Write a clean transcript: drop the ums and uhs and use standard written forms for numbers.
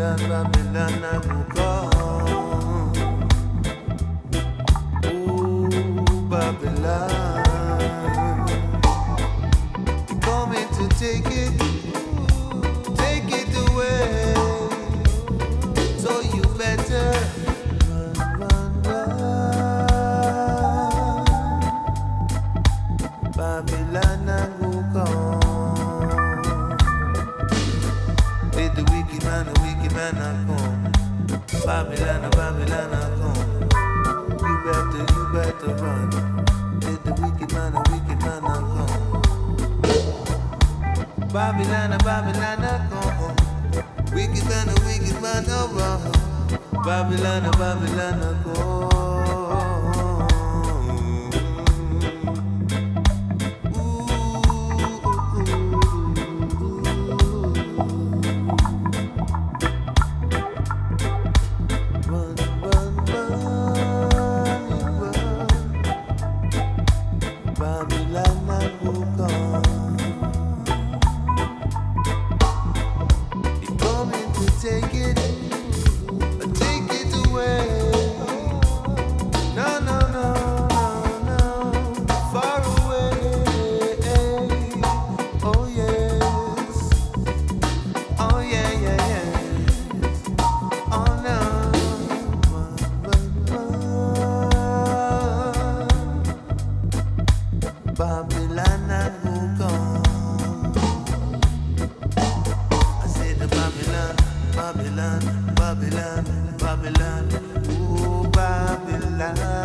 Babylon, Babylon, I will come. Ooh, Babylon, coming to take it away. So you better run, run, run. Babylon, I will come. With the wicked man, I come. Babylon, Babylon, I come. You better run. With the wicked man, I come. Babylon, Babylon, I come. Wicked man, I run. Babylon, Babylon, I come. Babylon, I will come. I said the Babylon, Babylon, Babylon, Babylon, ooh, Babylon.